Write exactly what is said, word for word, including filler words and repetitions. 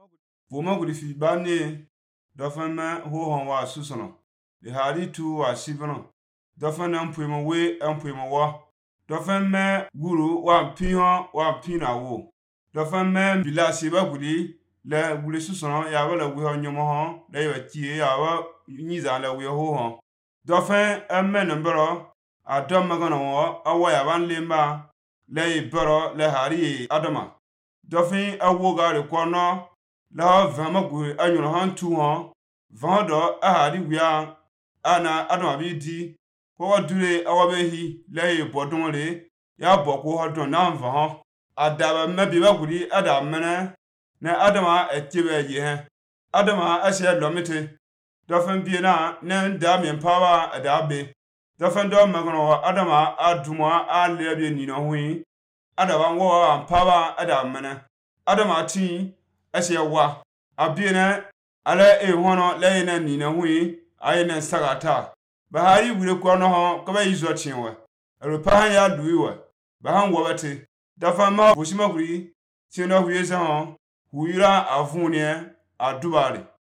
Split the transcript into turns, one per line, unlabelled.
Voma gudi fi bane dofan me ho hon wa susono de hari tu wa shibono dofan am puimo we am puimo wa dofan me guru wa piho wa pina wo dofan me bila shiba gudi le gudi susono ya wala wi ho nyomo ho le yo tie ya wa nyiza le wi ho ho dofan amme nambro adom magana wo awa ya ban lemba le boro le hari adama dofin awoga re kono la vama gu anyo han tu ho vando ahadi wia ana adama bi di ko dure awabehi le bodon le ya boko hodon na mva ho adaba mabi ba gudi adamene na adama etibe ye he adama ashe lomite dofin bi na na ndami mpawa adabe dofin do magono adama aduma a lebe ni no hui adaba wo mpawa adamene adama tin ashe wa abiene ala e hono le na ni na hui ayena sagata bahari wure ko no ho ko ba yizo chinwe rupa ya duiwe bahan wobate dafa ma bushima guri sino huye sa ho huyira avunie adubare